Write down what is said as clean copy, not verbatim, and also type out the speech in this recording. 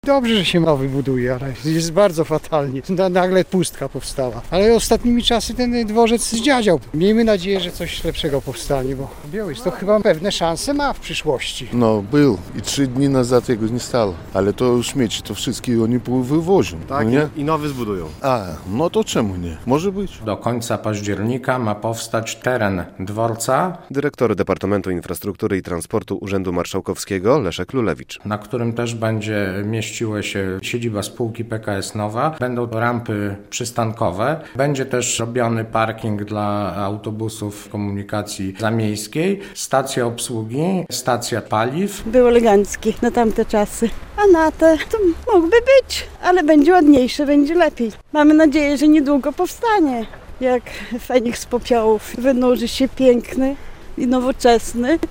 Dobrze, że się nowy buduje, ale jest bardzo fatalnie. Nagle pustka powstała. Ale ostatnimi czasy ten dworzec zdziadział. Miejmy nadzieję, że coś lepszego powstanie, bo Białystok to chyba pewne szanse ma w przyszłości. No, był i 3 dni nazad jego nie stało. Ale to śmieci, to wszystkie oni wywożą. Tak, no nie? i nowy zbudują. A, no to czemu nie? Może być. Do końca października ma powstać teren dworca, Dyrektor Departamentu Infrastruktury i Transportu Urzędu Marszałkowskiego Leszek Lulewicz. na którym też będzie mieściła się siedziba spółki PKS Nowa. Będą rampy przystankowe. Będzie też robiony parking dla autobusów komunikacji zamiejskiej, stacja obsługi, stacja paliw. Był elegancki na tamte czasy, a na te to mógłby być, ale będzie ładniejszy, będzie lepiej. Mamy nadzieję, że niedługo powstanie. Jak Feniks z popiołów wynurzy się piękny i nowoczesny.